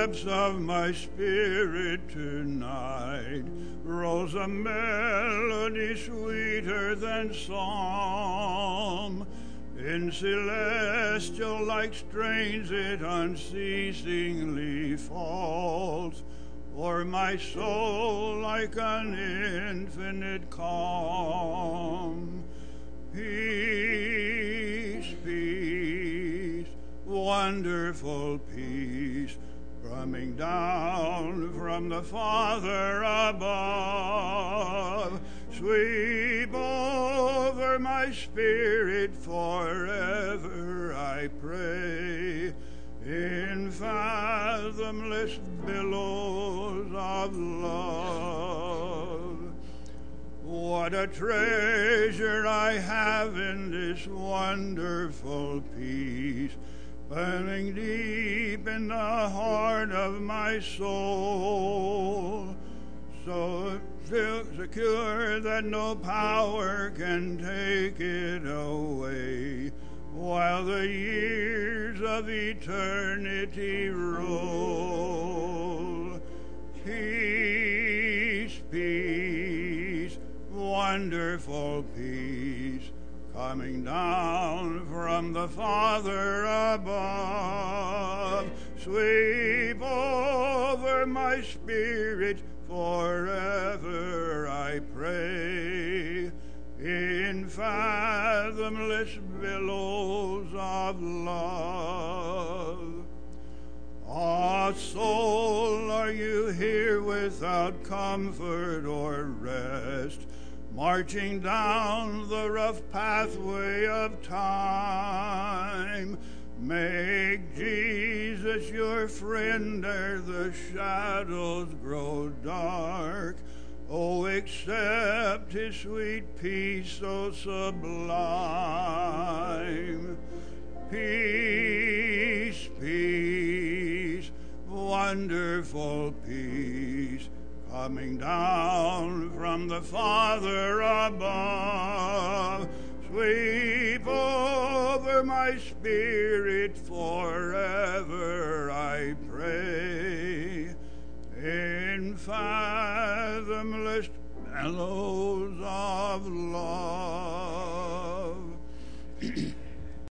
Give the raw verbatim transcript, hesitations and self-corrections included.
depths of my spirit tonight rolls a melody sweeter than psalm. In celestial-like strains it unceasingly falls, o'er my soul like an infinite calm. Peace, peace, wonderful peace, coming down from the Father above, sweep over my spirit forever, I pray, in fathomless billows of love. What a treasure I have in this wonderful peace, burning deep in the heart of my soul, so secure that no power can take it away, while the years of eternity roll. Peace, peace, wonderful peace, coming down from the Father above, sweep over my spirit forever, I pray, in fathomless billows of love. Ah, soul, are you here without comfort or rest, marching down the rough pathway of time? Make Jesus your friend ere the shadows grow dark. Oh, accept his sweet peace so sublime. Peace, peace, wonderful peace, coming down from the Father above, sweep over my spirit forever, I pray, in fathomless billows